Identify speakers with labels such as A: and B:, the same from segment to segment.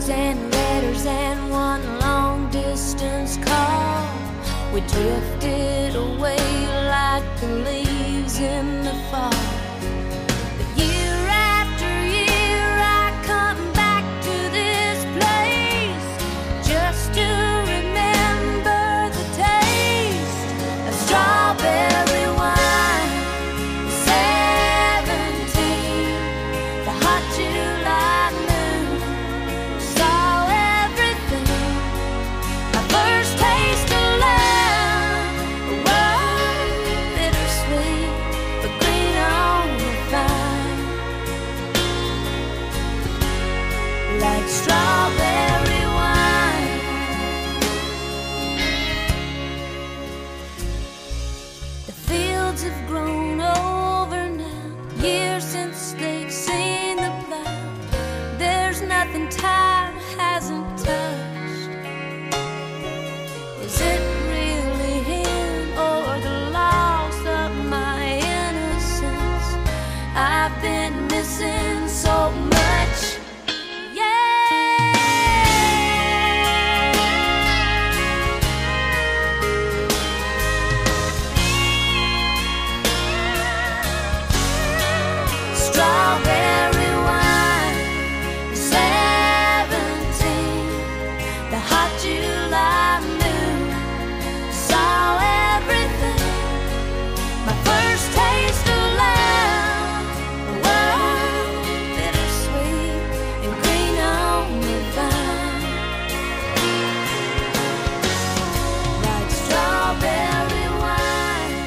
A: Notes and letters and one long distance call. We drifted away like the leaves in the fall. But year after year I come back to this place just to remember the taste of strawberry wine. 17, the hot July moon, saw everything. My first taste of love, was bittersweet, but green on the vine, like strawberry wine. The fields have grown over now, years since they've seen the plow. There's nothing time hasn't touched. Is it really him or the loss of my innocence? I've been missing so much. Strawberry wine, 17, the hot July moon, saw everything. My first taste of love, was bittersweet and green on the vine, like strawberry wine,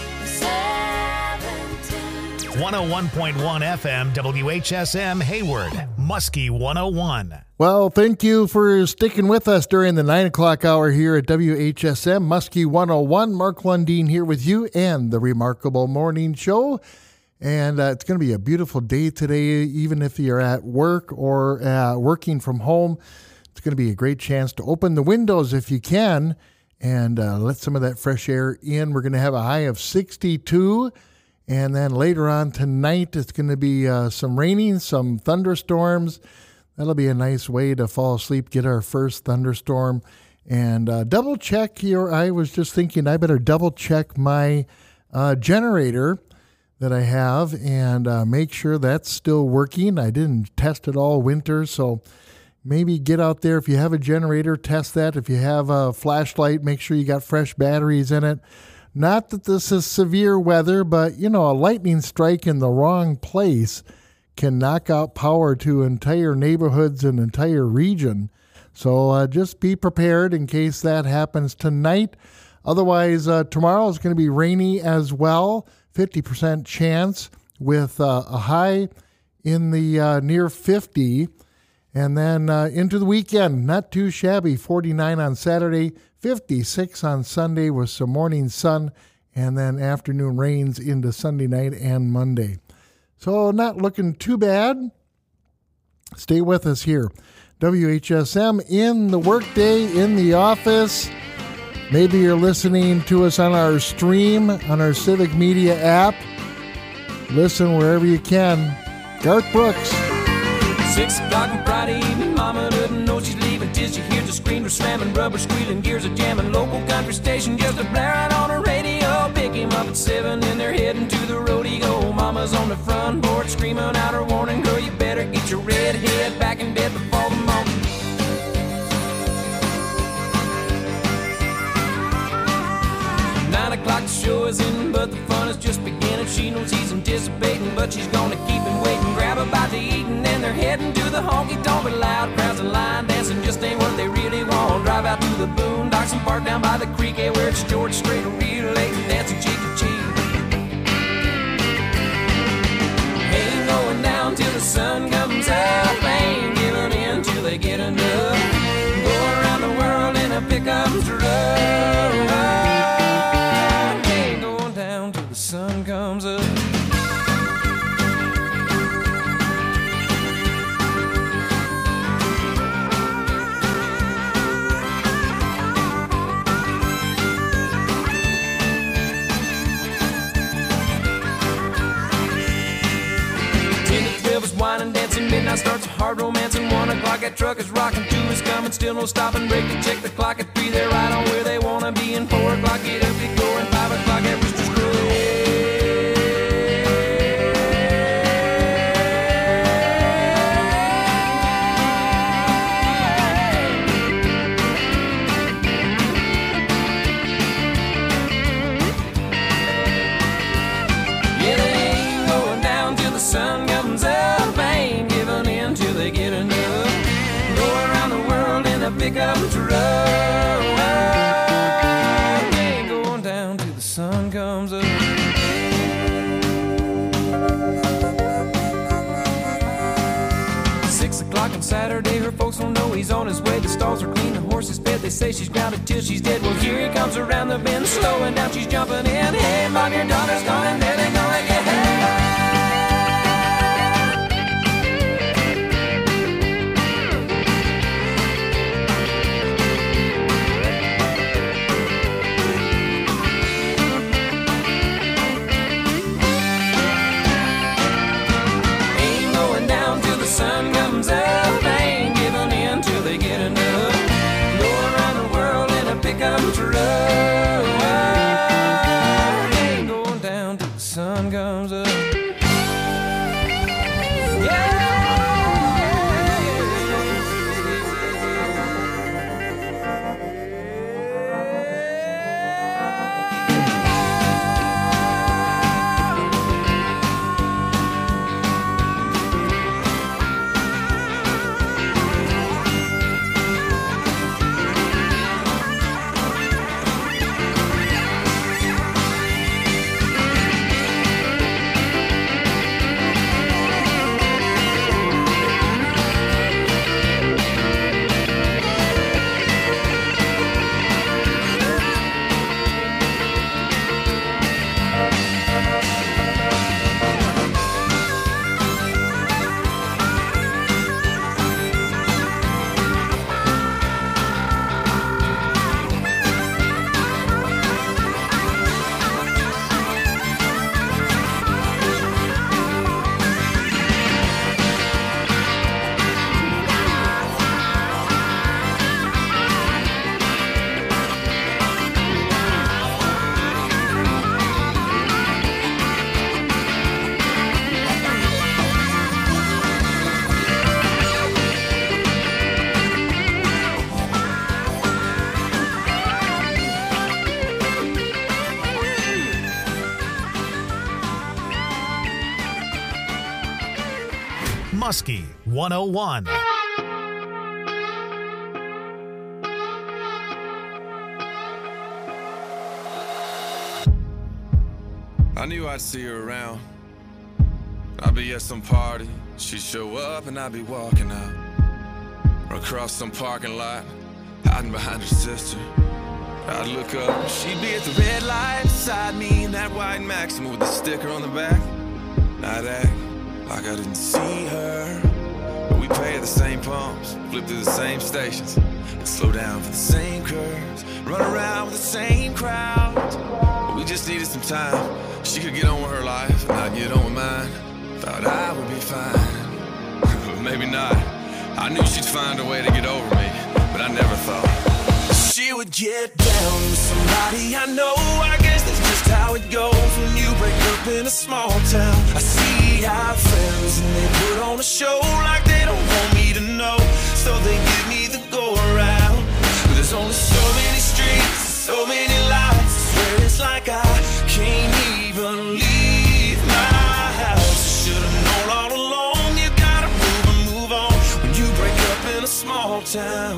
A: 17.
B: 101.1 FM WHSM Hayward, Muskie 101.
C: Well, thank you for sticking with us during the 9 o'clock hour here at WHSM Muskie 101. Mark Lundeen here with you and the Remarkable Morning Show. And it's going to be a beautiful day today, even if you're at work or working from home. It's going to be a great chance to open the windows if you can and let some of that fresh air in. We're going to have a high of 62. And then later on tonight, it's going to be some raining, some thunderstorms. That'll be a nice way to fall asleep, get our first thunderstorm. And double check here. I was just thinking I better double check my generator that I have and make sure that's still working. I didn't test it all winter, so maybe get out there. If you have a generator, test that. If you have a flashlight, make sure you got fresh batteries in it. Not that this is severe weather, but, you know, a lightning strike in the wrong place can knock out power to entire neighborhoods and entire region. So just be prepared in case that happens tonight. Otherwise, tomorrow is going to be rainy as well, 50% chance with a high in the near 50. And then into the weekend, not too shabby, 49 on Saturday, 56 on Sunday with some morning sun, and then afternoon rains into Sunday night and Monday. So not looking too bad. Stay with us here. WHSM in the workday, in the office. Maybe you're listening to us on our stream, on our Civic Media app. Listen wherever you can. Garth Brooks.
D: 6 o'clock on Friday evening, mama doesn't know she's leaving till she hears the screen slamming, rubber squealing, gears are jamming, local country station just a blaring on her radio. Pick him up at 7 and they're heading to the rodeo. Mama's on the front porch screaming out her warning, girl, you better get your red head back in bed before the morning. O'clock, the show is in, but the fun is just beginning. She knows he's anticipating, but she's gonna keep him waiting. Grab a bite to eat, and then they're heading to the honky-tonk. But loud crowds and line dancing just ain't what they really want. Drive out to the boondocks and park down by the creek, where it's George Strait, a real late and dancing cheek to cheek. Ain't going down till the sun comes up, ain't giving in till they get enough. Go around the world in a pickup truck. The sun comes up. dance and midnight starts a hard romance. And 1 o'clock that truck is rocking, 2 is coming, still no stopping. Break to check the clock at 3, they're right on where they wanna be. And 4 o'clock get up, get going, 5 o'clock that rooster's crowing. Sun comes up, ain't giving in till they get enough. Go around the world in a pickup truck. Ain't going down till the sun comes up. 6 o'clock on Saturday, her folks don't know he's on his way. The stalls are clean, the horse is fed. They say she's grounded till she's dead. Well, here he comes around the bend, slowing down, she's jumping in. Hey, mom, your daughter's gone, and then they're gonna get hey. Sun comes up, ain't giving in till they get enough. Go around the world in a pickup truck. Ain't going down till the sun comes up.
B: Muskie 101.
E: I knew I'd see her around. I'd be at some party, she'd show up and I'd be walking out. Or across some parking lot, hiding behind her sister. I'd look up, she'd be at the red light beside me in that white Maxima with the sticker on the back. I'd act like I didn't see her, but we pay at the same pumps, flip through the same stations, and slow down for the same curves, run around with the same crowds. But we just needed some time. She could get on with her life and I'd get on with mine. Thought I would be fine, but maybe not. I knew she'd find a way to get over me, but I never thought she would get down with somebody I know. I guess that's just how it goes when you break up in a small town. I see our friends and they put on a show like they don't want me to know, so they give me the go around. But there's only so many streets, so many lights. I swear it's like I can't even leave my house. Should've known all along, you gotta move and move on when you break up in a small town.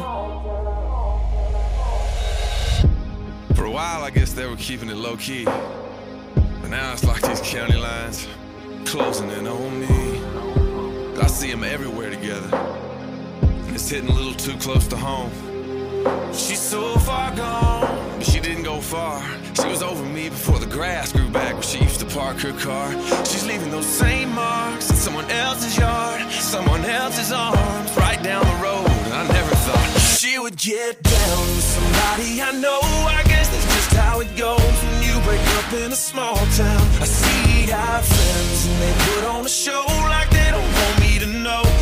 E: For a while, I guess they were keeping it low-key, but now it's like these county lines closing in on me. I see them everywhere together, and it's hitting a little too close to home. She's so far gone, but she didn't go far. She was over me before the grass grew back where she used to park her car. She's leaving those same marks in someone else's yard, someone else's arms, right down the road. And I never thought she would get down with somebody I know. I guess that's just how it goes when you break up in a small town. I see our friends and they put on a show like they don't want me to know,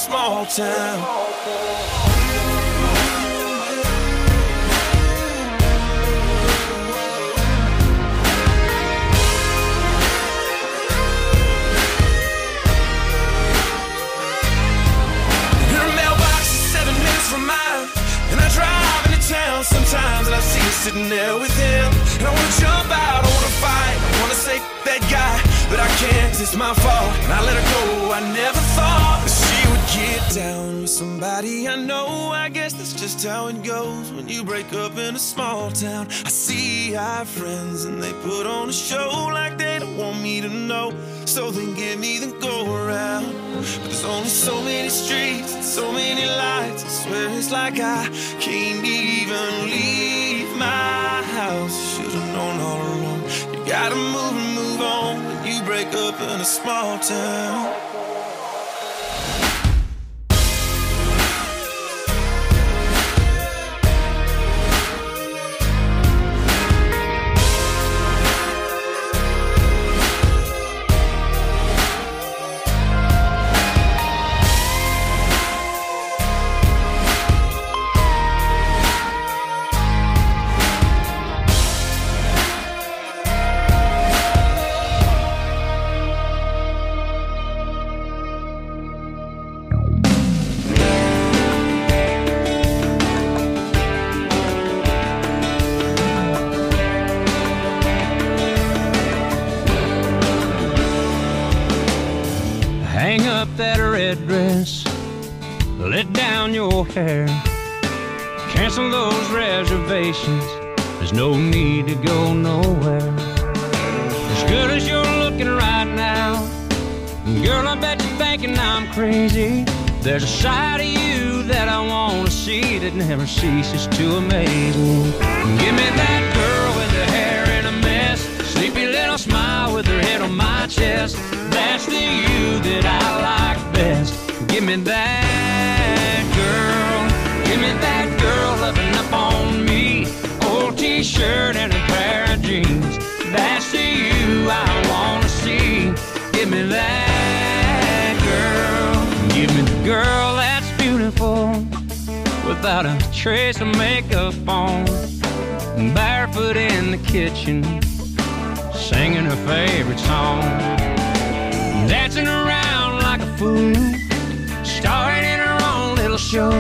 E: small town. From mine, and I drive into town sometimes, and I see you sitting there with him, and I wanna jump out, I wanna fight, I wanna say that guy, but I can't, it's my fault, and I let her go. I never thought that she would get down with somebody I know. I guess that's just how it goes when you break up in a small town. I see our friends and they put on a show like they don't want me to know, so they give me the go around. But there's only so many streets and so many lights, I swear it's like I can't even leave my house. Should've known all along, you gotta move and move on when you break up in a small town.
F: Hang up that red dress, let down your hair, cancel those reservations, there's no need to go nowhere. As good as you're looking right now, girl, I bet you're thinking I'm crazy. There's a side of you that I want to see that never ceases to amaze me. Give me that girl with her hair in a mess, sleepy little smile with her head on my chest. That's the you that I like best. Give me that girl. Give me that girl loving up on me. Old t-shirt and a pair of jeans. That's the you I want to see. Give me that girl. Give me the girl that's beautiful, without a trace of makeup on, barefoot in the kitchen, singing her favorite song, dancing around like a fool, starring in her own little show.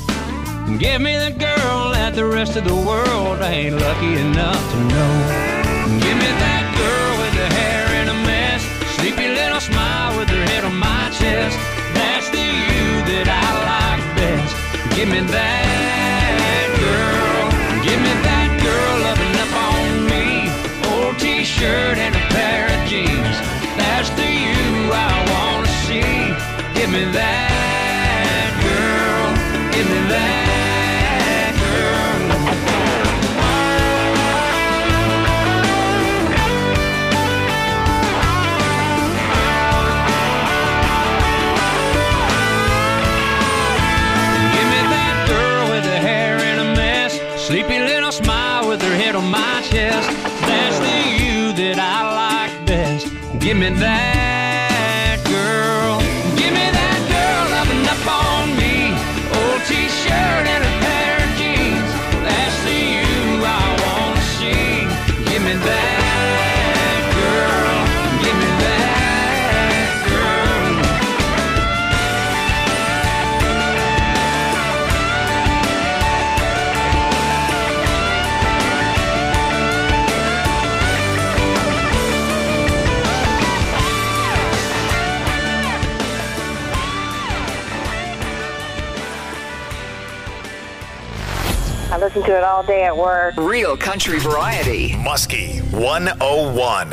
F: Give me the girl that the rest of the world ain't lucky enough to know. Give me that girl with her hair in a mess, sleepy little smile with her head on my chest. That's the you that I like best. Give me that girl. Give me that girl loving up on me. Old t-shirt and a pair of jeans. That's the you I wanna see. Give me that girl. Give me that girl. Give me that girl with her hair in a mess, sleepy little smile with her head on my chest. That's the you that I like best. Give me that girl. Give me that girl loving up on me. Old t-shirt and a pair of jeans. That's the you I wanna see. Give me that girl. Give me that girl.
G: I listen to it all day at work.
H: Real country variety.
B: Muskie 101.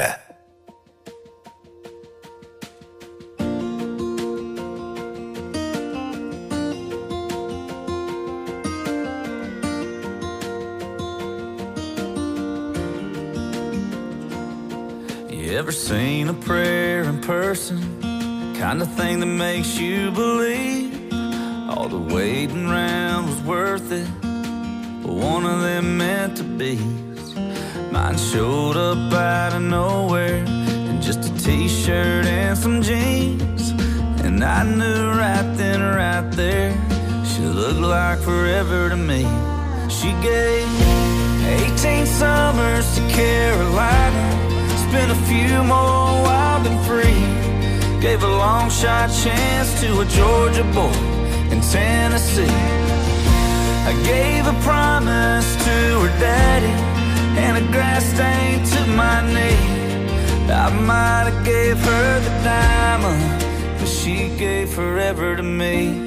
I: You ever seen a prayer in person? Kind of thing that makes you believe all the waiting around was worth it. But one of them meant to be. Mine showed up out of nowhere in just a t-shirt and some jeans, and I knew right then, right there. She looked like forever to me. She gave 18 summers to Carolina, spent a few more wild and free. Gave a long shot chance to a Georgia boy in Tennessee. I gave a promise to her daddy and a grass stain to my knee. I might have gave her the diamond, but she gave forever to me.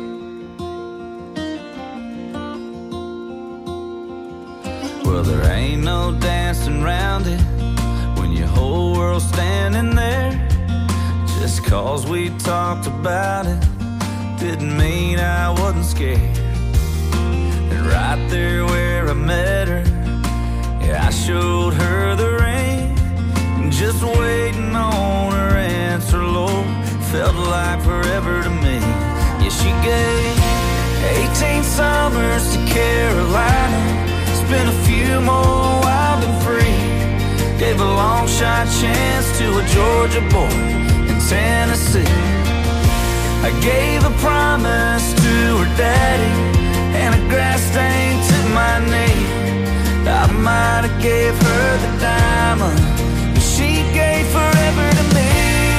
I: Well, there ain't no dancing around it when your whole world's standing there. Just 'cause we talked about it didn't mean I wasn't scared. And right there where I met her, yeah, I showed her the ring. Just waiting on her answer, Lord, felt like forever to me. Yeah, she gave 18 summers to Carolina, spent a few more wild and free. Gave a long shot chance to a Georgia boy in Tennessee. I gave a promise to her daddy and a grass stain to my knee. I might have gave her the diamond, but she gave forever to me.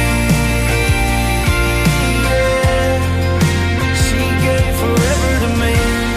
I: Yeah, she gave forever to me.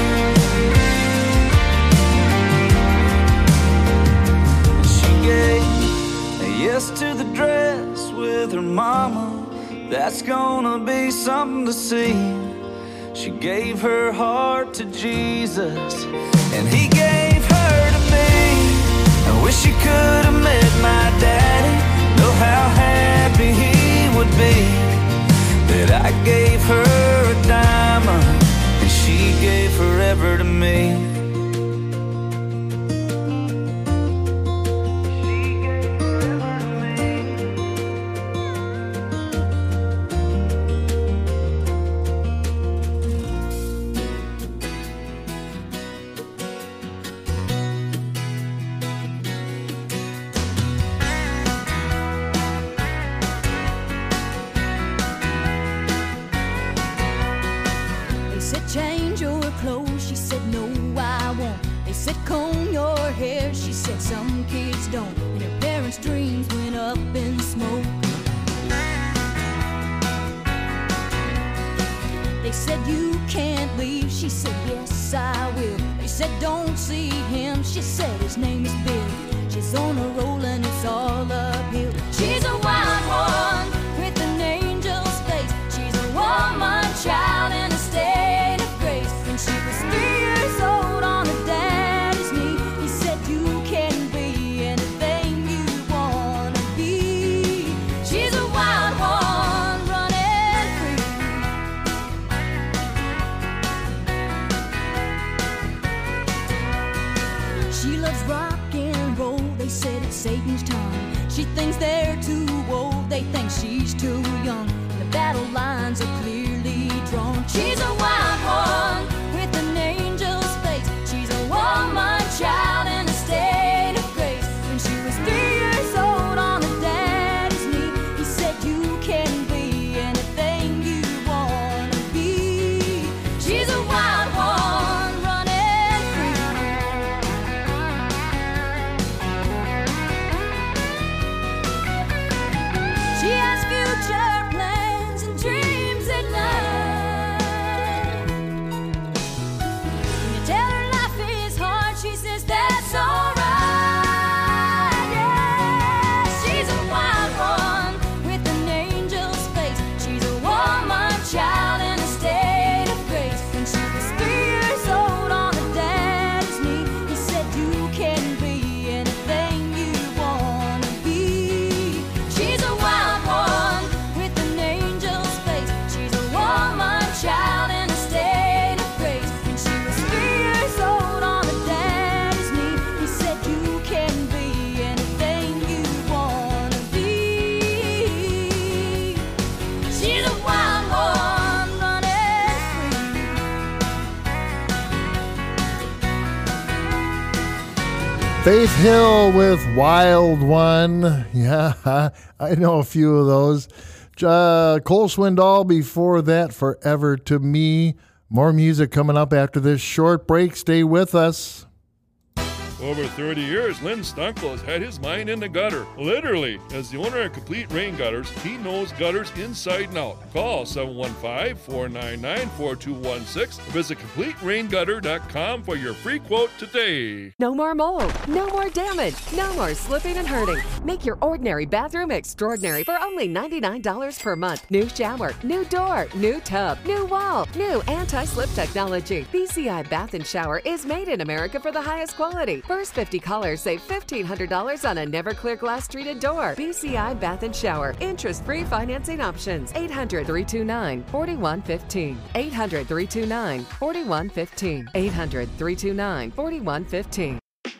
I: Yes to the dress with her mama, that's gonna be something to see. She gave her heart to Jesus, and he gave her to me. I wish she could have met my daddy, know how happy he would be that I gave her a diamond and she gave forever to me.
C: Faith Hill with Wild One. Yeah, I know a few of those. Cole Swindoll before that, Forever to Me. More music coming up after this short break. Stay with us.
J: Over 30 years, Lynn Stunkel has had his mind in the gutter. Literally, as the owner of Complete Rain Gutters, he knows gutters inside and out. Call 715-499-4216 or visit CompleteRainGutter.com for your free quote today.
K: No more mold, no more damage, no more slipping and hurting. Make your ordinary bathroom extraordinary for only $99 per month. New shower, new door, new tub, new wall, new anti-slip technology. BCI Bath and Shower is made in America for the highest quality. First 50 callers save $1,500 on a Never-Clear glass treated door. BCI Bath and Shower. Interest-free financing options. 800-329-4115. 800-329-4115. 800-329-4115.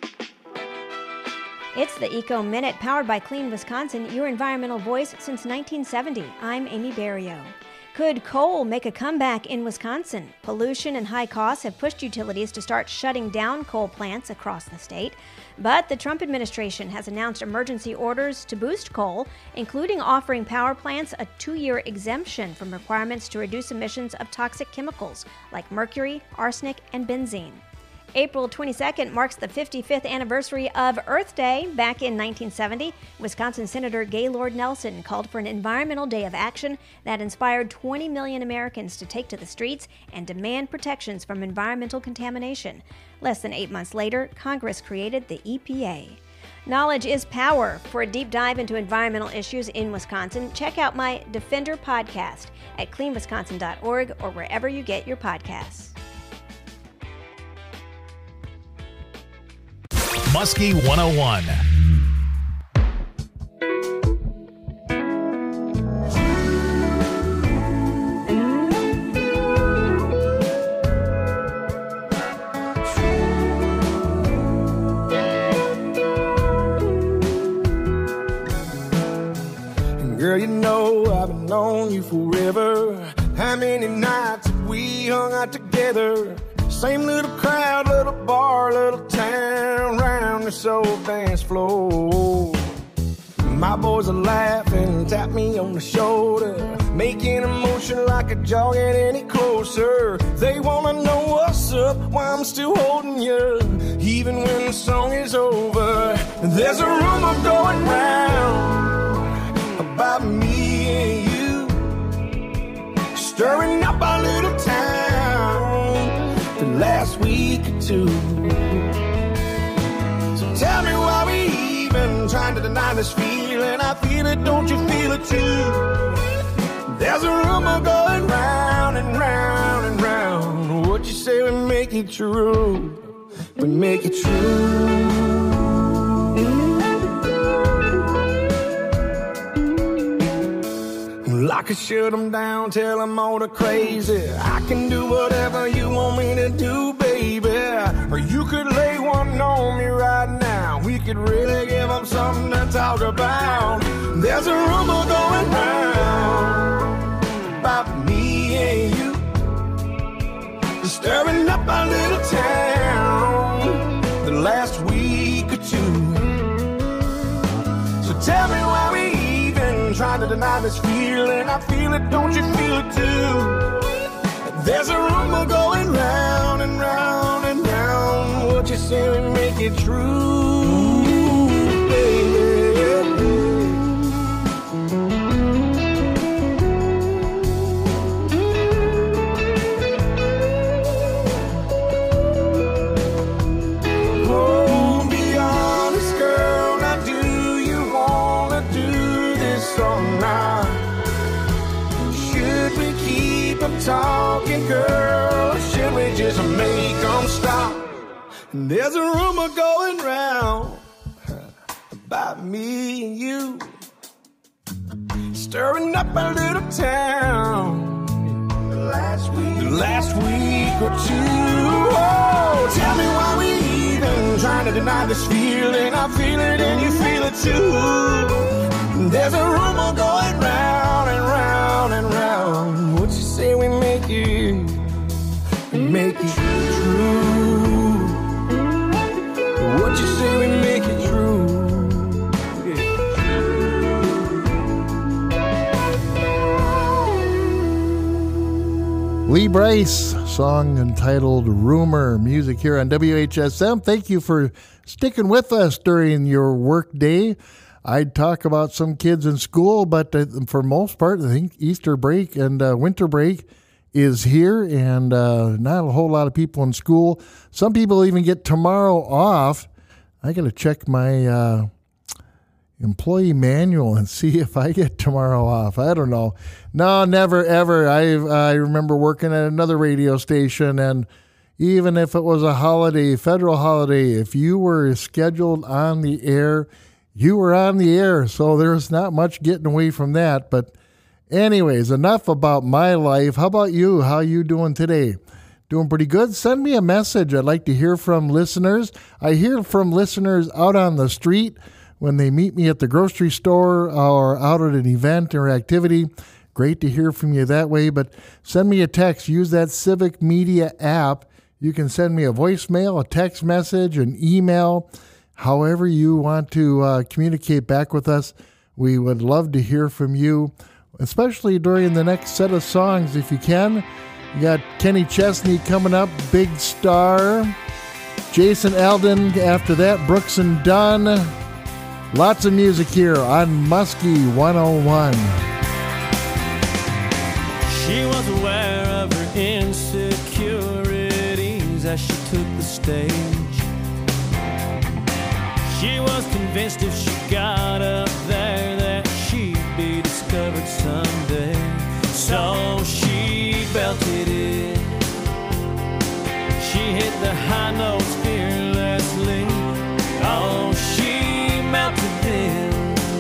L: It's the Eco Minute, powered by Clean Wisconsin, your environmental voice since 1970. I'm Amy Barrio. Could coal make a comeback in Wisconsin? Pollution and high costs have pushed utilities to start shutting down coal plants across the state. But the Trump administration has announced emergency orders to boost coal, including offering power plants a 2-year exemption from requirements to reduce emissions of toxic chemicals like mercury, arsenic, and benzene. April 22nd marks the 55th anniversary of Earth Day. Back in 1970, Wisconsin Senator Gaylord Nelson called for an environmental day of action that inspired 20 million Americans to take to the streets and demand protections from environmental contamination. Less than 8 months later, Congress created the EPA. Knowledge is power. For a deep dive into environmental issues in Wisconsin, check out my Defender podcast at cleanwisconsin.org or wherever you get your podcasts.
B: Muskie 101.
M: Girl, you know I've been on you forever. How many nights have we hung out together? Same little crowd, little bar, little town, round this old dance floor. My boys are laughing, tap me on the shoulder, making a motion like a jogging any closer. They wanna know what's up, why I'm still holding you, even when the song is over. There's a rumor going round about me and you, stirring up our little town the last week or two. So tell me why we even trying to deny this feeling. I feel it, don't you feel it too? There's a rumor going round and round and round. What you say we make it true, we make it true. I could shut them down, tell them all the crazy. I can do whatever you want me to do, baby. Or you could lay one on me right now. We could really give them something to talk about. There's a rumor going round about me and you, stirring up our little town the last week or two. So tell me why we trying to deny this feeling. I feel it, don't you feel it too? There's a rumor going round and round and round. What you say we make it true, baby. Oh, be honest, girl. Now do you wanna do this all night? Should we keep them talking, girl, or should we just make them stop? And there's a rumor going round about me and you, stirring up a little town the last week or two. Oh, tell me why we even trying to deny this feeling. I feel it and you feel it too. There's a rumor going round and round and round. What you say we make it true? What you say we make it true? Yeah.
C: Lee Brice, song entitled Rumor. Music here on WHSM. Thank you for sticking with us during your work day. I'd talk about some kids in school, but for most part, I think Easter break and winter break is here, and not a whole lot of people in school. Some people even get tomorrow off. I got to check my employee manual and see if I get tomorrow off. I don't know. No, never, ever. I remember working at another radio station, and even if it was a holiday, federal holiday, if you were scheduled on the air, you were on the air. So there's not much getting away from that. But anyways, enough about my life. How about you? How you doing today? Doing pretty good? Send me a message. I'd like to hear from listeners. I hear from listeners out on the street when they meet me at the grocery store or out at an event or activity. Great to hear from you that way, but send me a text. Use that Civic Media app. You can send me a voicemail, a text message, an email, however you want to communicate back with us. We would love to hear from you, especially during the next set of songs if you can. You got Kenny Chesney coming up, Big Star. Jason Alden after that, Brooks and Dunn. Lots of music here on Muskie 101.
N: She was aware of her insecurities as she took the stage. She was convinced if she got up there that she'd be discovered someday. So she belted it. She hit the high notes fearlessly. Oh, she melted them,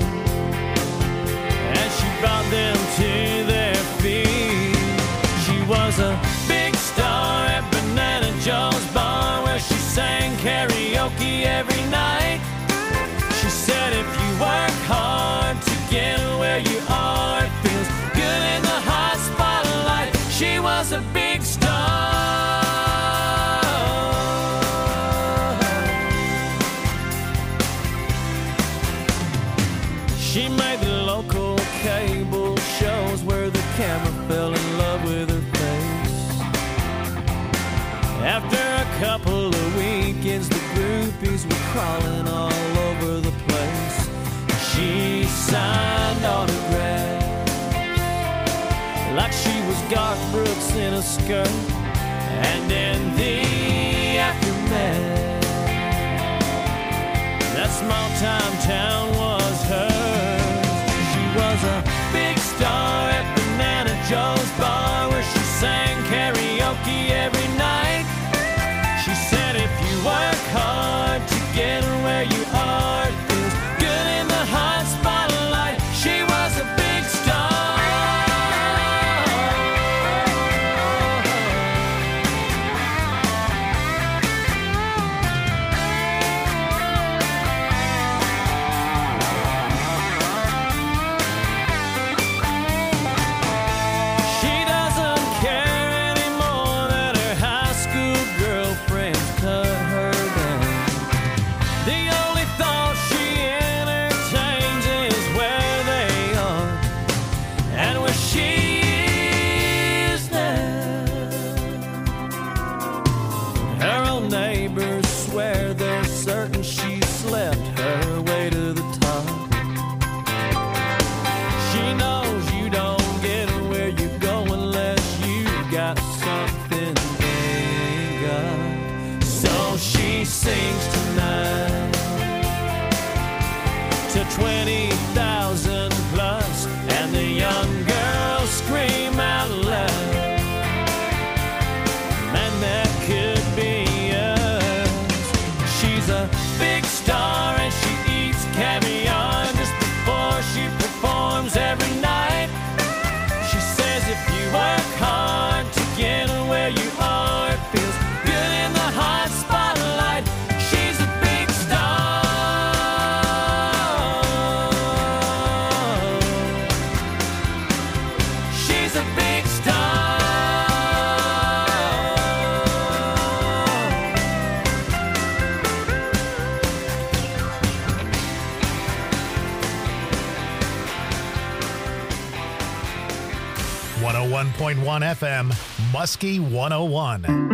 N: and she brought them to their feet. She was a big star at Banana Joe's bar, where she sang karaoke every night. She said if you work hard to get where you are, it feels good in the hot spotlight. She was a big star. She made the local cable shows where the camera fell in love with her face. After a couple of weekends, the groupies were crawling all over the place. She signed autographs like she was Garth Brooks in a skirt. And in the aftermath, that small-time town was hers. She was a big star at Banana Joe's bar, where she sang karaoke every night. She said if you work hard to get where you are, it feels good in the hot spotlight. She was a big star.
B: 101.1 FM, Muskie 101.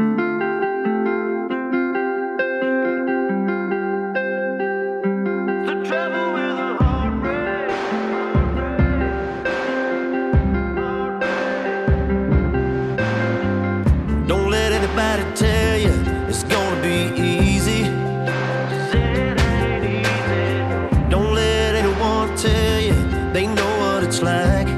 O: Tell you it's gonna be easy. Don't let anyone tell you they know what it's like.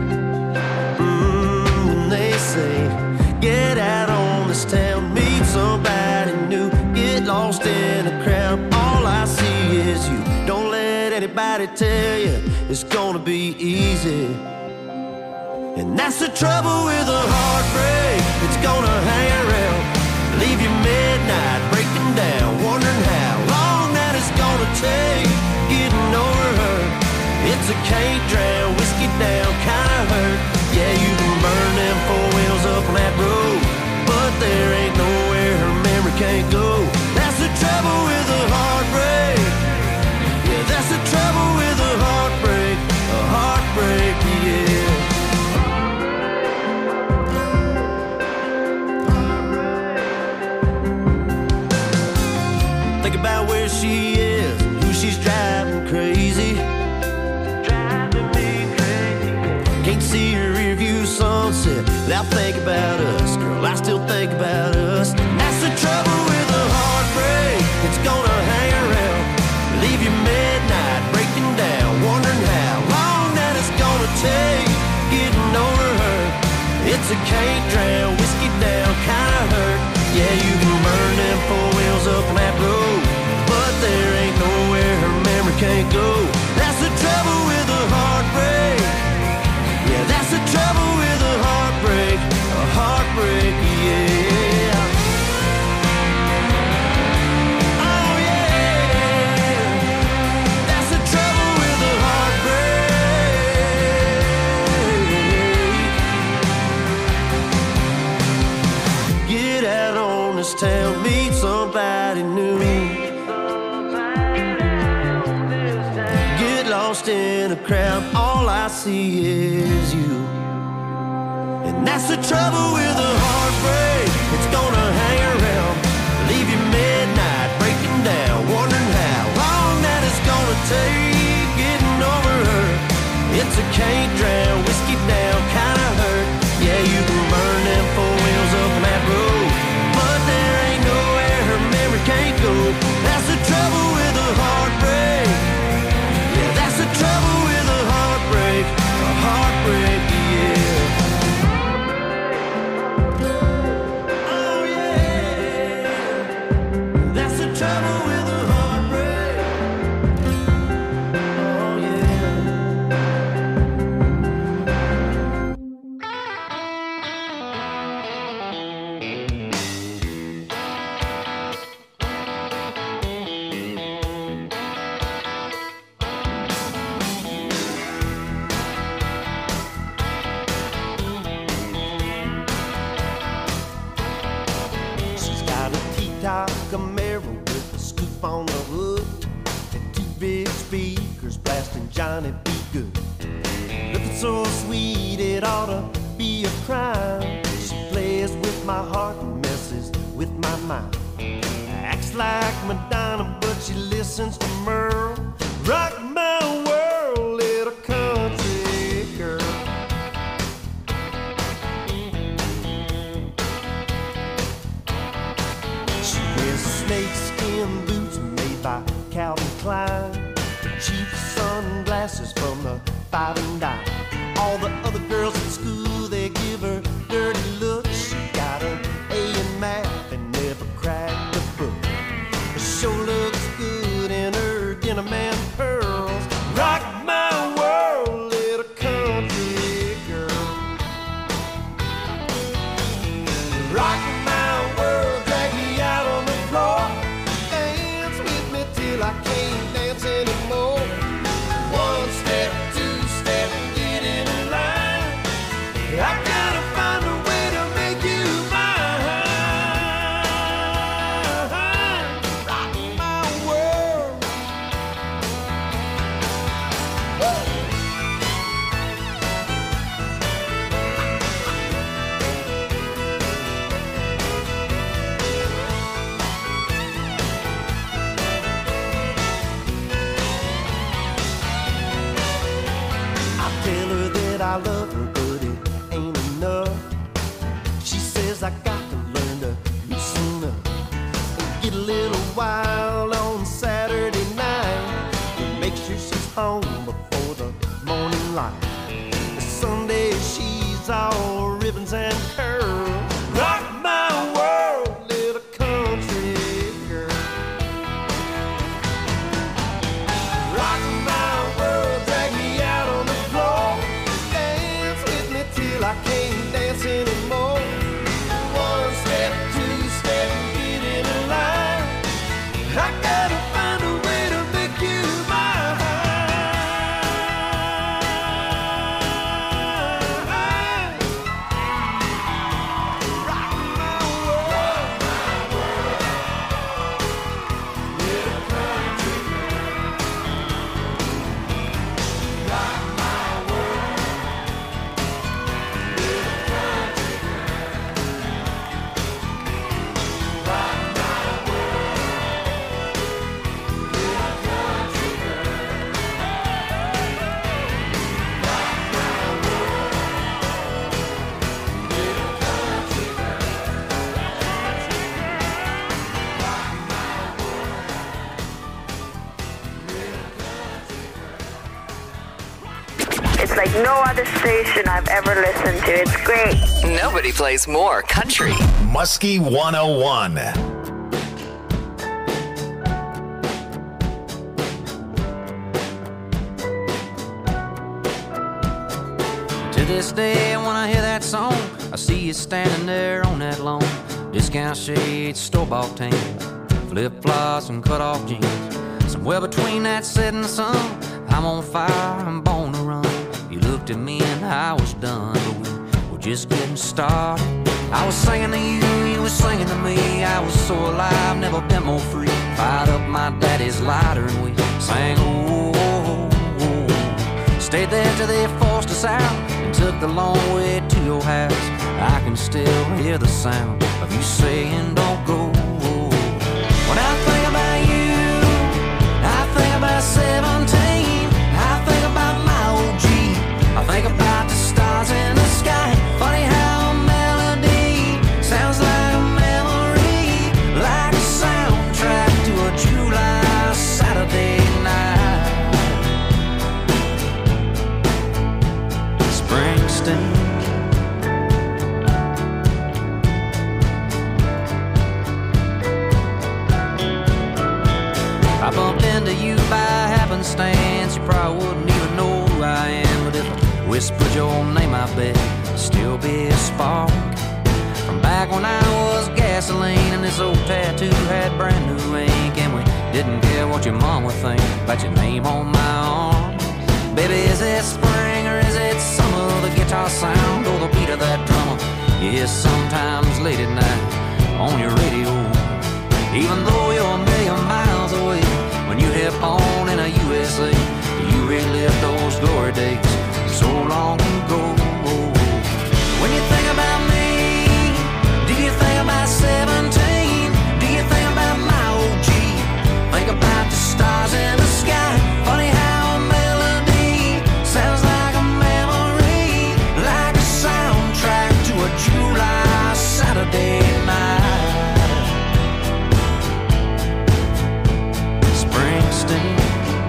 O: They say get out on this town, meet somebody new, get lost in a crowd. All I see is you. Don't let anybody tell you it's gonna be easy. And that's the trouble with a heartbreak. It's gonna hang around, leave you midnight, breaking down, wondering how long that it's gonna take getting over her. It's a can't drown, whiskey down kind of hurt. Yeah, you can burn them four wheels up on that road, but there ain't nowhere her memory can't go. That's the trouble with a heartbreak. Yeah, that's the trouble with a heartbreak. A heartbreak, yeah. Think about where she is and who she's driving crazy. Driving me crazy. Can't see her rear view sunset without thinking about us. Girl, I still think about us. That's the trouble with a heartbreak. It's gonna hang around, leave you midnight, breaking down, wondering how long that it's gonna take getting over her. It's a can't drown, whiskey down kind of hurt. Yeah, you can burn them four wheels up on that road, but there ain't nowhere her memory can't go. That's the trouble with a heartbreak. Yeah, that's the trouble with a heartbreak. A heartbreak, yeah. Oh yeah, that's the trouble with a heartbreak. Get out on this town, meet somebody new, get lost in a crowd, all I see is you. And that's the trouble with a heartbreak. It's gonna hang around, leave you midnight, breaking down, wondering how long that it's gonna take getting over her. It's a can't drown, whiskey down kind of hurt. Yeah, you can burn them four wheels up on that road, but there ain't nowhere her memory can't go. That's the trouble with a heartbreak. Yeah, that's the trouble with a heartbreak. A heartbreak, yeah. Oh yeah, that's the trouble with a heartbreak. Oh yeah. She's got a T-top Camaro with a scoop on the hood and two big speakers blasting Johnny B. Good. Looking so sweet it ought to be a crime. She plays with my heart and messes with my mind. Acts like Madonna, but she listens to Merle. Rock my world, little country girl. She wears snakeskin boots made by Calvin Klein, cheap sunglasses from the Five and Dime. All the other girls at school, they give her dirty looks. She got an A in math and never cracked a book. She sure looks good in her denim and pearls. Rock my world, little country girl. Rock my world, drag me out on the floor. Dance with me till I can't dance anymore. One step, two step, get in line.
G: like no other station I've ever listened to. It's great.
H: Nobody plays more country.
B: Muskie 101.
I: To this day, when I hear that song, I see you standing there on that lawn. Discount shades, store-bought tan, flip-flops and cut-off jeans. Somewhere between that setting sun, I'm on fire, I'm born to run. You looked at me and I was done, but we were just getting started. I was singing to you, you were singing to me. I was so alive, never been more free. Fired up my daddy's lighter and we sang, oh, oh, oh, oh. Stayed there till they forced us out and took the long way to your house. I can still hear the sound of you saying don't go. When I think about you, I think about 17. I think about my old Jeep. I think about the stars in the sky. Funny how a melody sounds like a memory, like a soundtrack to a July Saturday night. Springsteen. I bumped into you by happenstance. You probably wouldn't even know who I am, but if I whispered your name, I bet it'd still be a spark from back when I was gasoline and this old tattoo had brand new ink, and we didn't care what your mom would think about your name on my arm. Baby, is it spring or is it summer? The guitar sound or the beat of that drummer? Yeah, sometimes late at night on your radio, even though you're a million miles away. When you hit on in a USA, you relive those glory days so long ago. When you think about me, do you think about 17? Do you think about my old Jeep? Think about the stars in the sky. Funny how a melody sounds like a memory, like a soundtrack to a July Saturday night. Springsteen.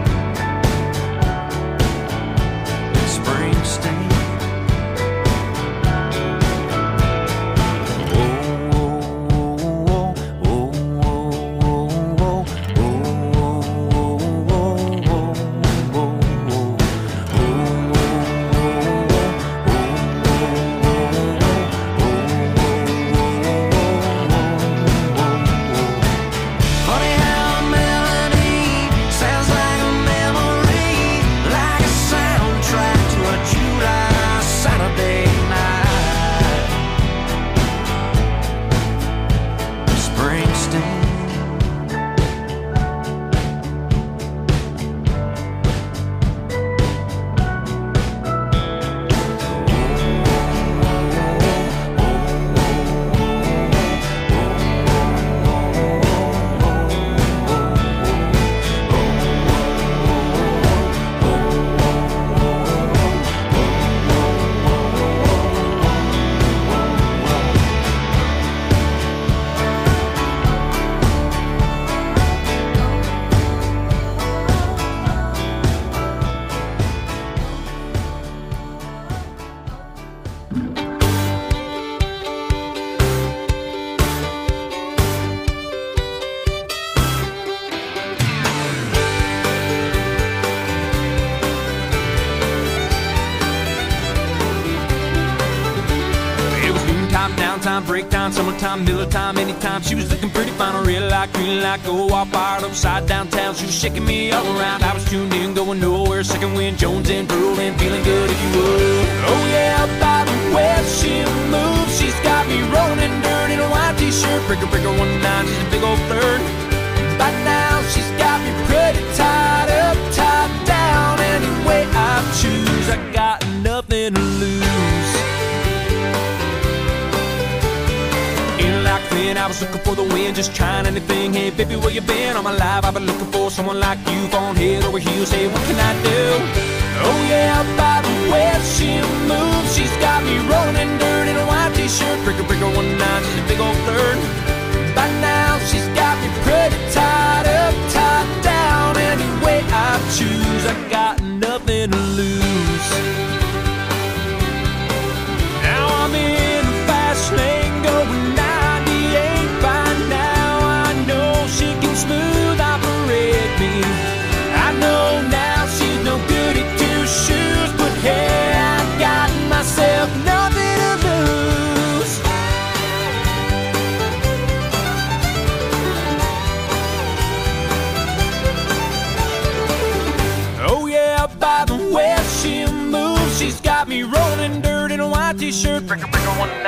I: Breakdown, summertime, middle time, anytime. She was looking pretty fine, a red light, green light, go all fired upside downtown. She was shaking me all around. I was tuned in, going nowhere. Second wind, Jones and Brolin, feeling good if you would. Oh yeah, by the way she moves, she's got me rolling in dirt in a white t-shirt. Breaker, breaker, 1-9, she's a big old flirt. By now she's got me pretty tied up, tied down. Any way I choose, I got nothing to lose. I was looking for the wind, just trying anything. Hey baby, where you been? All my life I've been looking for someone like you, falling head over heels. Hey, what can I do? Oh yeah, by the way she moves, she's got me rolling in dirt in a white t-shirt. Breaker, breaker, 1-9, she's a big old flirt. By now she's got me pretty tied up, tied down. Any way I choose, I got nothing to lose.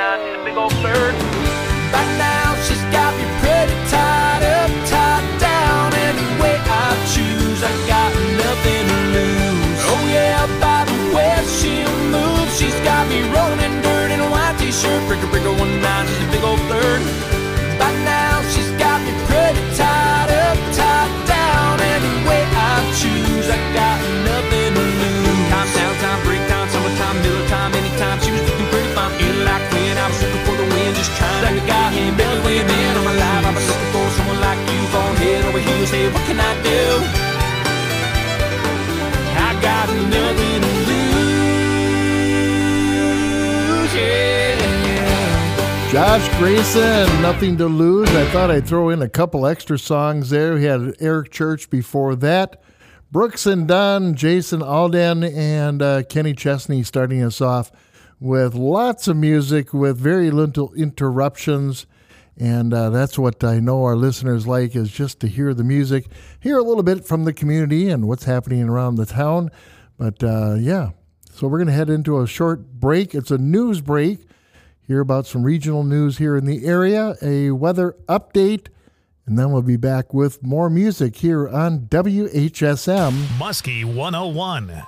D: now she's a big old flirt. By now she's got me pretty tied up, tied down. Any way I choose, I got nothing to lose. Oh yeah, by the way she moves, she's got me rolling in dirt in a white t-shirt. Breaker, breaker, 1-9, she's a big old flirt. By now she's got me pretty tied up, tied down. Any way I choose, I got nothing to lose. Time, downtime, break time, summertime, middle time, anytime. She was looking pretty fine, feeling like when I was looking for the wind, just trying to get in belly way, man, on my life. I've been looking for someone like you, falling head over heels. Hey, what can I do? I got nothing to lose, yeah.
C: Josh Grayson, Nothing to Lose. I thought I'd throw in a couple extra songs there. We had Eric Church before that. Brooks and Dunn, Jason Alden, and Kenny Chesney starting us off with lots of music with very little interruptions. And that's what I know our listeners like, is just to hear the music, hear a little bit from the community and what's happening around the town. But yeah, so we're going to head into a short break. It's a news break. Hear about some regional news here in the area, a weather update, and then we'll be back with more music here on WHSM.
B: Muskie 101.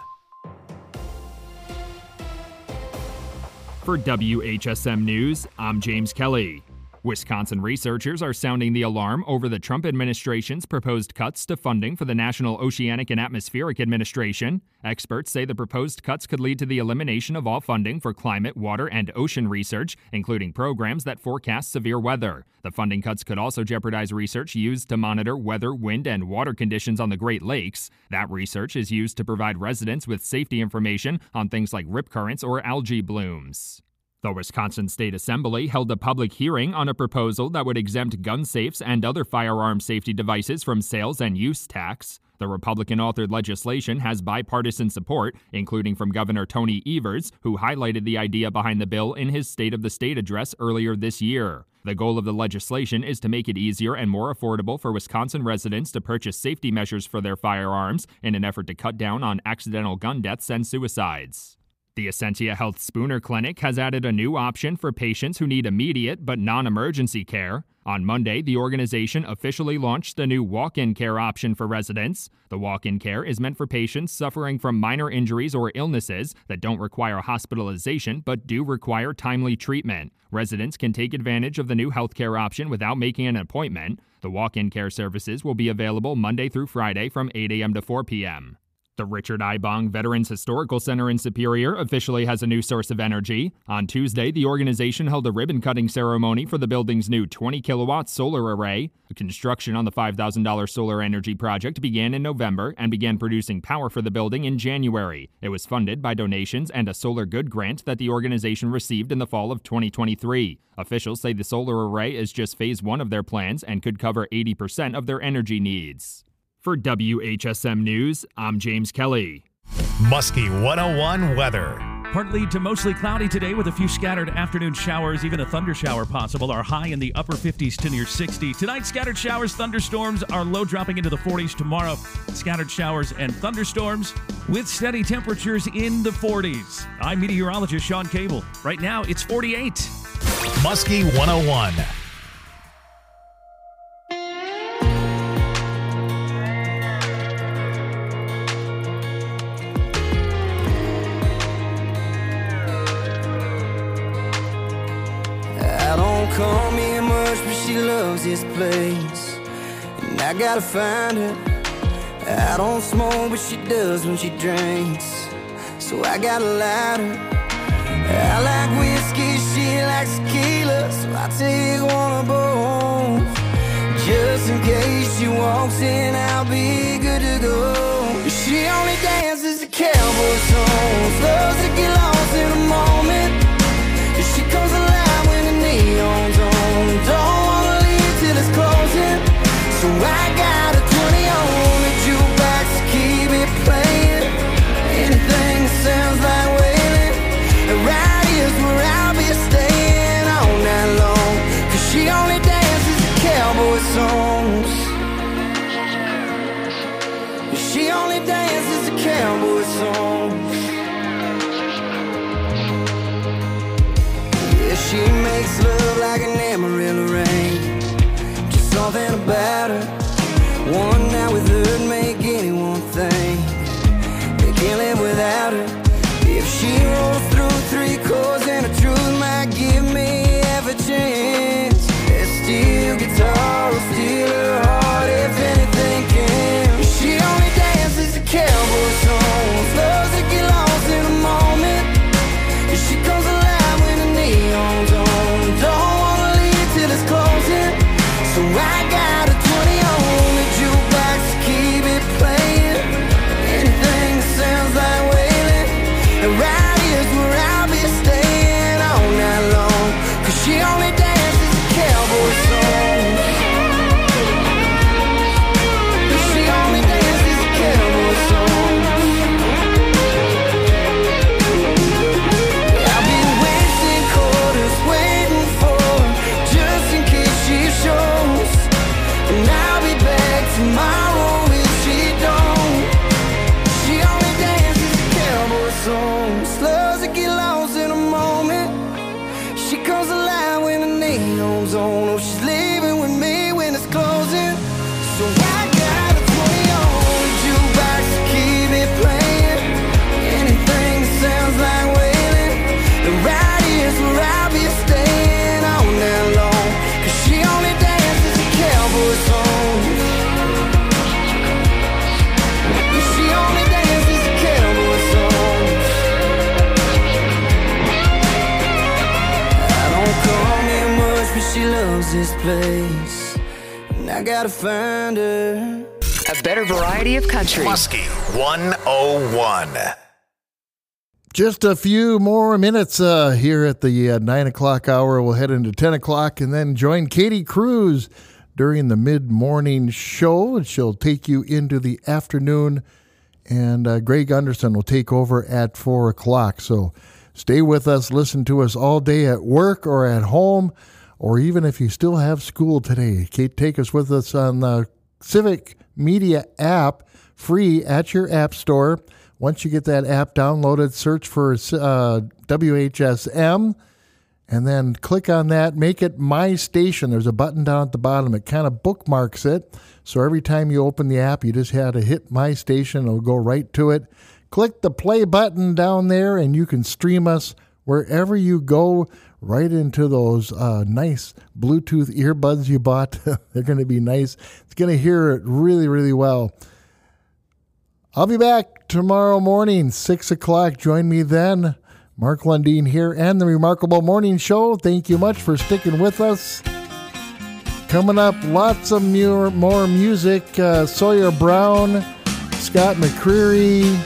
P: For WHSM News, I'm James Kelly. Wisconsin researchers are sounding the alarm over the Trump administration's proposed cuts to funding for the National Oceanic and Atmospheric Administration. Experts say the proposed cuts could lead to the elimination of all funding for climate, water, and ocean research, including programs that forecast severe weather. The funding cuts could also jeopardize research used to monitor weather, wind, and water conditions on the Great Lakes. That research is used to provide residents with safety information on things like rip currents or algae blooms. The Wisconsin State Assembly held a public hearing on a proposal that would exempt gun safes and other firearm safety devices from sales and use tax. The Republican-authored legislation has bipartisan support, including from Governor Tony Evers, who highlighted the idea behind the bill in his State of the State address earlier this year. The goal of the legislation is to make it easier and more affordable for Wisconsin residents to purchase safety measures for their firearms in an effort to cut down on accidental gun deaths and suicides. The Essentia Health Spooner Clinic has added a new option for patients who need immediate but non-emergency care. On Monday, the organization officially launched the new walk-in care option for residents. The walk-in care is meant for patients suffering from minor injuries or illnesses that don't require hospitalization but do require timely treatment. Residents can take advantage of the new healthcare option without making an appointment. The walk-in care services will be available Monday through Friday from 8 a.m. to 4 p.m. The Richard I. Bong Veterans Historical Center in Superior officially has a new source of energy. On Tuesday, the organization held a ribbon-cutting ceremony for the building's new 20-kilowatt solar array. The construction on the $5,000 solar energy project began in November and began producing power for the building in January. It was funded by donations and a Solar Good grant that the organization received in the fall of 2023. Officials say the solar array is just phase one of their plans and could cover 80% of their energy needs. For WHSM News, I'm James Kelly.
B: Muskie 101 weather.
Q: Partly to mostly cloudy today with a few scattered afternoon showers, even a thunder shower possible. Our high in the upper 50s to near 60. Tonight, scattered showers, thunderstorms, our low dropping into the 40s. Tomorrow, scattered showers and thunderstorms with steady temperatures in the 40s. I'm meteorologist Sean Cable. Right now, it's 48.
B: Muskie 101.
O: Call me much, but she loves this place, and I gotta find her. I don't smoke, but she does when she drinks, so I gotta light her. I like whiskey, she likes tequila, so I take one of both. Just in case she walks in, I'll be good to go. She only dances to cowboy songs, loves to get lost in a moment. She comes alive when the neon's on. Don't wanna leave till it's closing, so I got a 20 on the jukebox to keep it playing. Anything that sounds like wailing, right here's where I'll be staying all night long. 'Cause she only dances to cowboy songs. She only dances to cowboy songs.
R: makes love like an Amarillo rain. Just something about her. One night with her'd make anyone think they can't live without her. If she rolls through 3 chords and the truth might give me half a chance, that steel guitar will steal her heart if anything can. She only dances the cowboy songs, loves to get lost in a moment. She comes alive when the neon's on. Don't wanna leave till it's closing, so I got a 20 on the jukebox to keep it playing. Anything that sounds like wailing, and right here's where I'll be staying all night long. 'Cause she only dances the cowboy songs. She only dances the cowboy songs. I'll be wasting quarters waiting for her, just in case she shows. And I'll be back tomorrow if she don't. She only dances the cowboy songs, loves to get lost in a moment. She comes alive when the neon's on. Oh, she's leaving with me when it's closing. So I got a 20 on the jukebox to keep it playing. Anything that sounds like wailing, the right here's where I'll be staying all night long. 'Cause she only dances the cowboy songs. She only dances the cowboy songs. I don't come here much, but she loves this place, and I gotta find her.
H: A better variety of country.
B: Muskie 101.
C: Just a few more minutes here at the 9 o'clock hour. We'll head into 10 o'clock and then join Katie Cruz during the mid-morning show. She'll take you into the afternoon, and Greg Underson will take over at 4 o'clock. So stay with us. Listen to us all day at work or at home, or even if you still have school today. Kate, take us with us on the Civic Media app, free at your app store. Once you get that app downloaded, search for WHSM, and then click on that. Make it My Station. There's a button down at the bottom. It kind of bookmarks it. So every time you open the app, you just had to hit My Station. It'll go right to it. Click the play button down there, and you can stream us wherever you go, right into those nice Bluetooth earbuds you bought. They're going to be nice. It's going to hear it really, really well. I'll be back tomorrow morning, 6 o'clock. Join me then. Mark Lundeen here and the Remarkable Morning Show. Thank you much for sticking with us. Coming up, lots of more music. Sawyer Brown, Scott McCreery,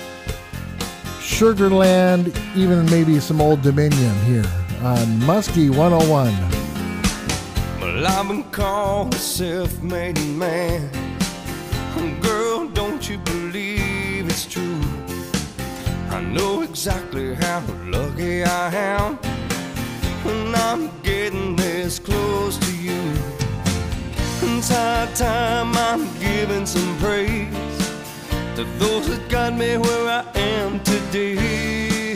C: Sugarland, even maybe some Old Dominion here on Muskie 101.
R: Well, I've been called a self-made man. Girl, don't you believe it's true? I know exactly how lucky I am when I'm getting this close to you. It's high time I'm giving some praise to those that got me where I am today.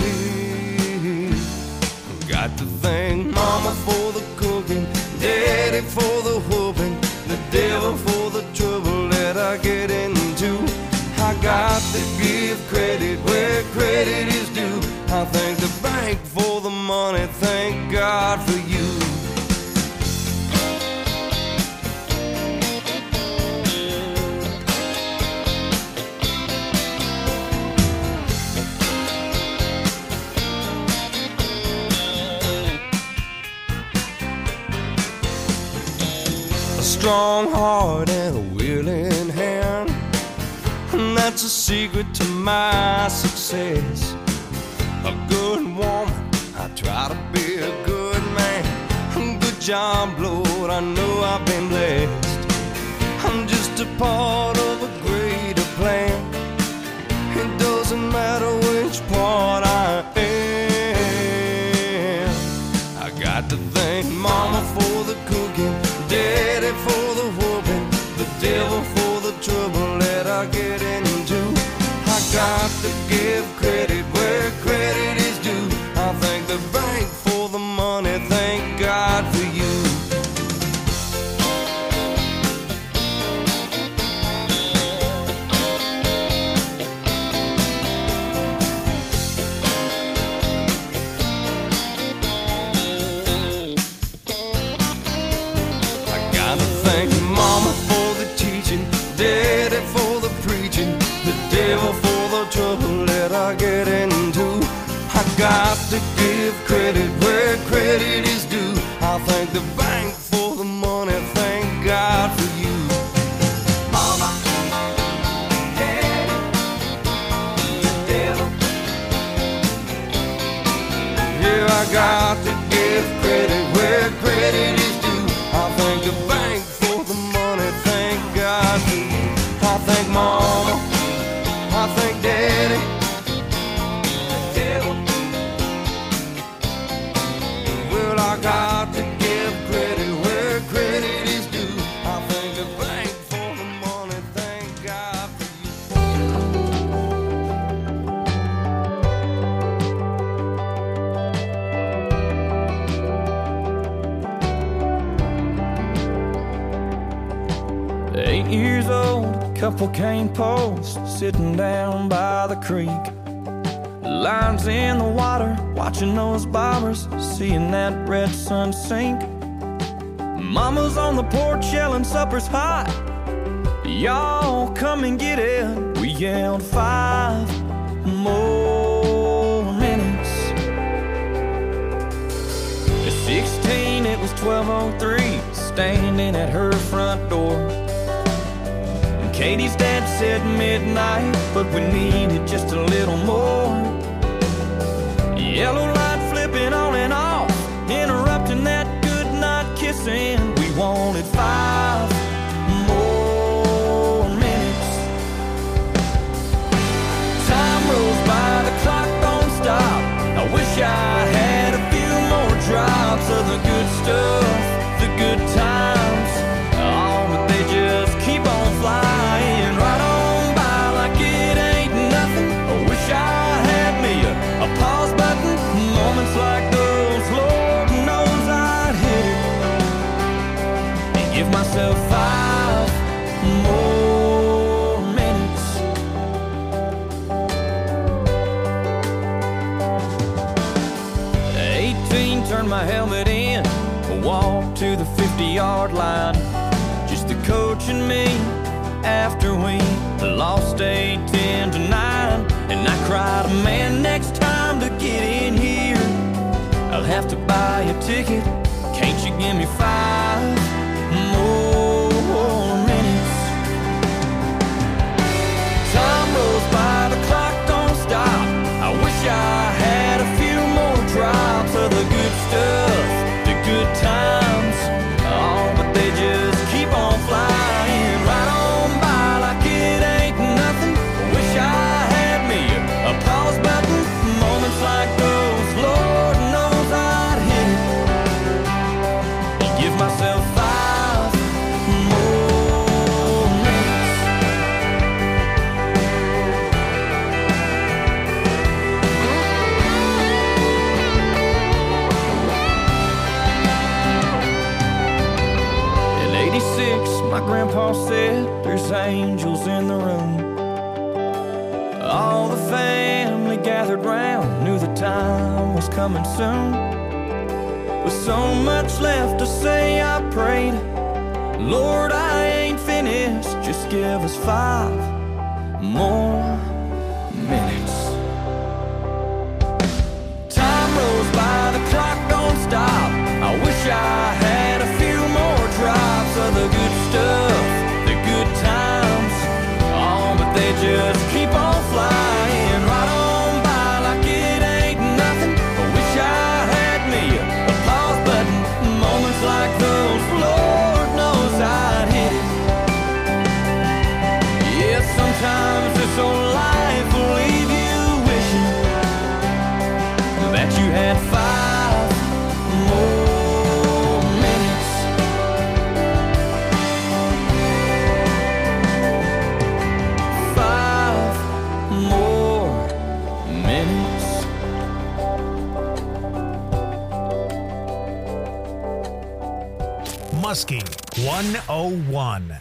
R: Got to thank Mama for the cooking, Daddy for the whooping, the devil for the trouble that I get into. I got to give credit where credit is due. I thank the bank for the money, thank God for you. A strong heart and a willing hand, and that's a secret to my success. A good woman, I try to be a good man. Good job, Lord, I know I've been blessed. I'm just a part of a greater plan. It doesn't matter which part I am. I got to thank Mama for the cooking, Daddy for the whooping, the devil for the trouble that I get into. I got to give credit where credit is due. I thank the bank for the money, thank God thank Mama for the teaching, Daddy for the preaching, the devil for the trouble that I get into. I got to give credit where credit is due. I thank the bank for the money, thank God for you. Mama, Daddy, the devil. Yeah, I got to give credit where credit is due. I thank the bank for the money, thank God for you. I thank Mama, I thank Daddy, the devil. Well, I got to give credit where credit is due. I thank the bank for the money, thank God for you.
N: 8 years old, couple cane posts sitting down by the creek. Lines in the water, watching those bobbers, seeing that red sun sink. Mama's on the porch yelling supper's hot, y'all come and get it. We yelled 5 more minutes. At 16 it was 12:03, standing at her front door. And Katie's dad said midnight, but we needed just a little more. Yellow light flipping on and off, interrupting that good night kissing. We wanted 5 more minutes. Time rolls by, the clock don't stop. I wish I had a few more drops of the good stuff, the good times. Oh, but they just keep on flying right on by like it ain't nothing. I wish I had me a pause button. Moments like those, Lord knows I'd hit it and give myself 5 more minutes. 18, turned my helmet in, walked to the 50-yard line. Just the coach and me after we lost 8-10 to 9. And I cried, man, next time to get in here I'll have to buy a ticket. Can't you give me 5 more minutes? Time rolls by, the clock don't stop. I wish I had a few more drops of the good stuff, the good times. Oh, but they just keep on flying right on by like it ain't nothing. I wish I had me a pause button. Moments like those, Lord knows I'd hit it and give myself 5 more minutes. In 86, my grandpa said there's angels in the room. All the family gathered round, knew the time was coming soon. With so much left to say, I prayed, Lord, I ain't finished, just give us 5 more minutes. Time rolls by, the clock don't stop. I wish I had a few more drops of the good stuff, the good times. Oh, but they just keep on flying right on by like it ain't nothing. I wish I had me a pause button. Moments like those, Lord knows I'd hit it. Yeah, sometimes this old life will leave you wishing that you had 5 more minutes. 5 more minutes.
B: Muskie 101.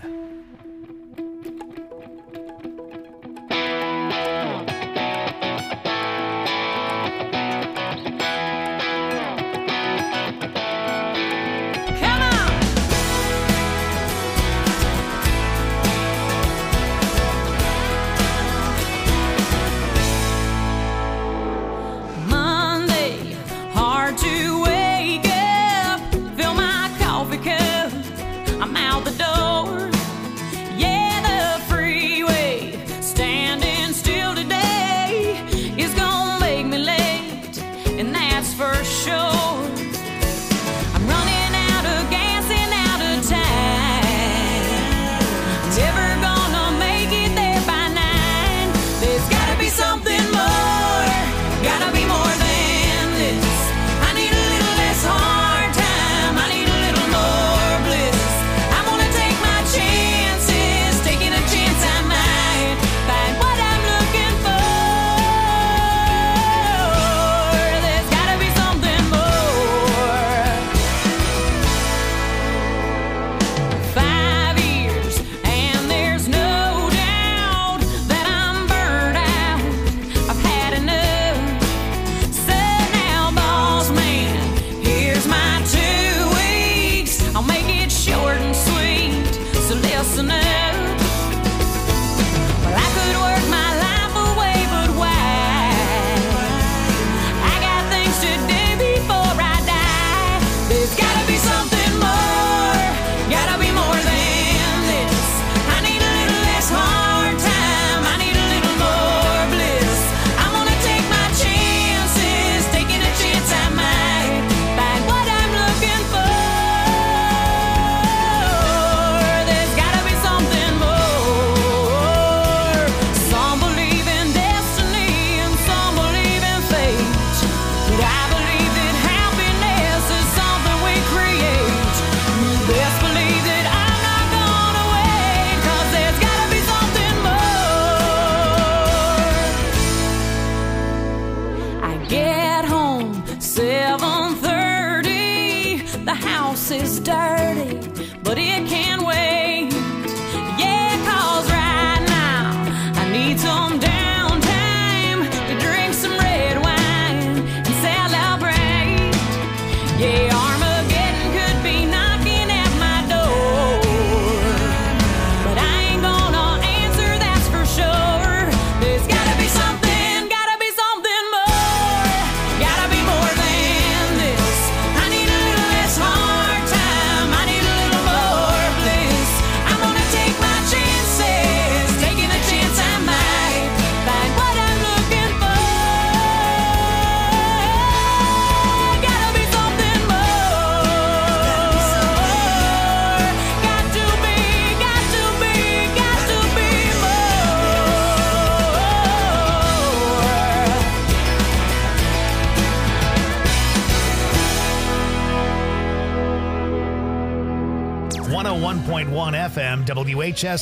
A: is dirty, but it can wait. Yeah, 'cause right now I need some downtime to drink some red wine and celebrate. Yeah, Armageddon could be knocking at my door, but I ain't gonna answer, that's for sure. There's gotta be something more, gotta be more than this. I need a little less hard time, I need a little more bliss. I'm gonna take my chances, taking a chance I might find what I'm looking for. Gotta be something more, got to be more.
B: 101.1 FM WHS